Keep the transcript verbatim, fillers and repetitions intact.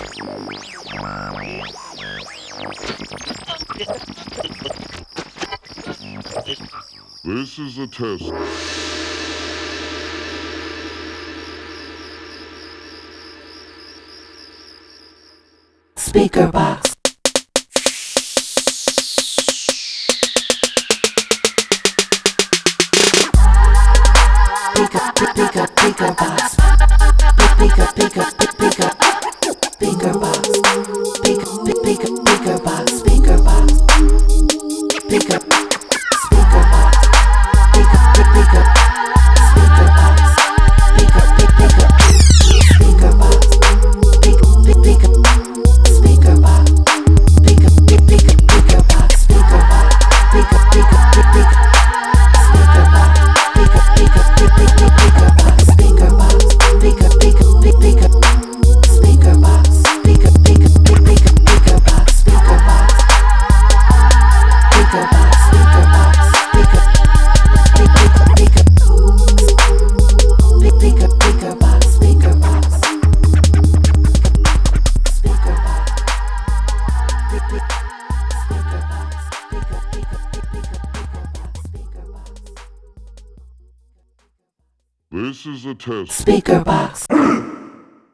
This is a test. Speaker box. Speaker, speaker, speaker box. Speaker, speaker, speaker, speaker box. Speaker, speaker, speaker box. Speaker box. Speaker, speaker box. Speaker, speaker, speaker box. Speaker, speaker, speaker box. Speaker, speaker, speaker box. Speaker, speaker, speaker box. Speaker box. Speaker, speaker, speaker. Speaker box. Speaker, speaker, speaker, speaker box. Speaker box. Speaker, speaker, speaker. Speaker box. Speaker, speaker, speaker, speaker box. Speaker box. Speaker box. Speaker box. Speaker, speaker, speaker. Speaker, speaker box. Speaker box. Speaker box. Speaker box. Speaker, speaker, speaker, speaker box. Speaker box. This is a test. Speaker box.